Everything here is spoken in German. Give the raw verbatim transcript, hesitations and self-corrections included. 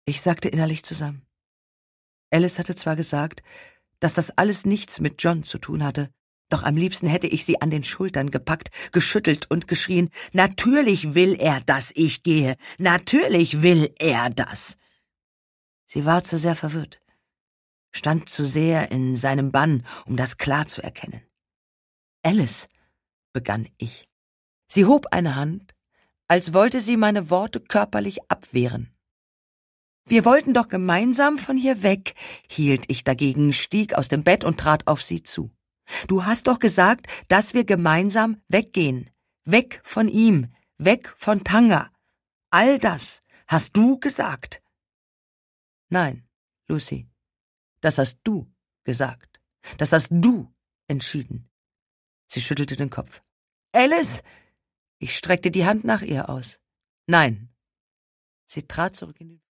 Ich sackte innerlich zusammen. Alice hatte zwar gesagt, dass das alles nichts mit John zu tun hatte, doch am liebsten hätte ich sie an den Schultern gepackt, geschüttelt und geschrien, »Natürlich will er, dass ich gehe! Natürlich will er das!« Sie war zu sehr verwirrt, stand zu sehr in seinem Bann, um das klar zu erkennen. »Alice«, begann ich. Sie hob eine Hand, als wollte sie meine Worte körperlich abwehren. »Wir wollten doch gemeinsam von hier weg«, hielt ich dagegen, stieg aus dem Bett und trat auf sie zu. »Du hast doch gesagt, dass wir gemeinsam weggehen. Weg von ihm, weg von Tanga. All das hast du gesagt.« »Nein, Lucy, das hast du gesagt. Das hast du entschieden.« Sie schüttelte den Kopf. »Alice!« Ich streckte die Hand nach ihr aus. »Nein.« Sie trat zurück in den